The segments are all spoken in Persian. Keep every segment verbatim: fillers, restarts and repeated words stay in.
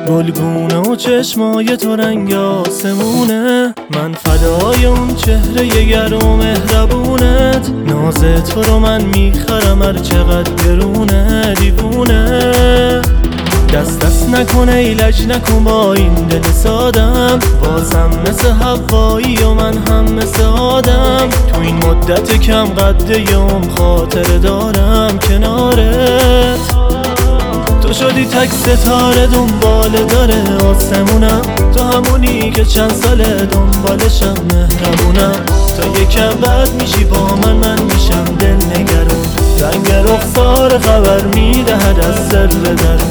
گلگونه و چشمای تو رنگ آسمونه، من فدای اون چهره گرم و مهربونت. ناز تو رو من میخرم هر چقدر گرونه، دیوونه. دست دست نکنه ایلج نکن با این دل سادم، بازم مثل حوایی و من هم مثل آدم. تو این مدت کم قد یوم خاطر دارم کنارت. تو شدی تک ستاره دنبال داره آسمونم، تو همونی که چند ساله دنبالشم مهربونم. تا یکم بعد میشی با من، من میشم دل نگرون. رنگ رخسار خبر میدهد از سر درون.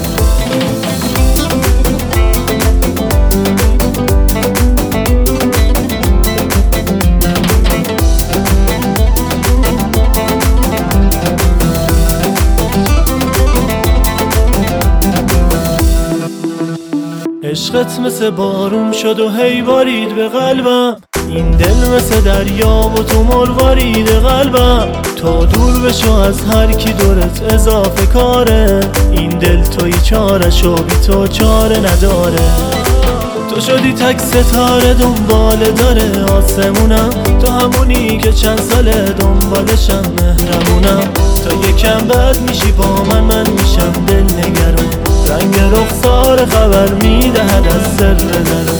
عشقت مثل بارون شد و هی بارید به قلبم، این دل مثل دریا و تو مروارید قلبم. تا دور بشو از هر کی دورت اضافه کاره، این دل توی چارش و بی تو چاره نداره. تو شدی تک ستاره دنبال داره آسمونم، تو همونی که چند ساله دنبالشم مهربونم. تا یکم بعد میشی با من، من میشم دل نگرون. رنگ رخسار خبر میدهد از سر درون.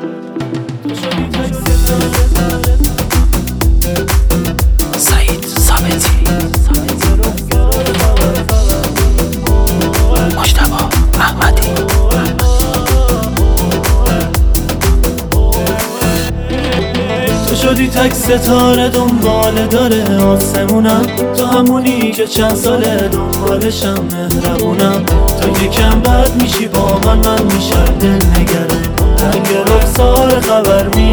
سعید ثابتی، مجتبی احمدی. تو شدی تک ستاره دنبال داره آسمونم، تو همونی که چند ساله دنبالشم مهربونم. تا یکم بعد میشی با من، من میشم دل نگرون. رنگ رخسار خبر می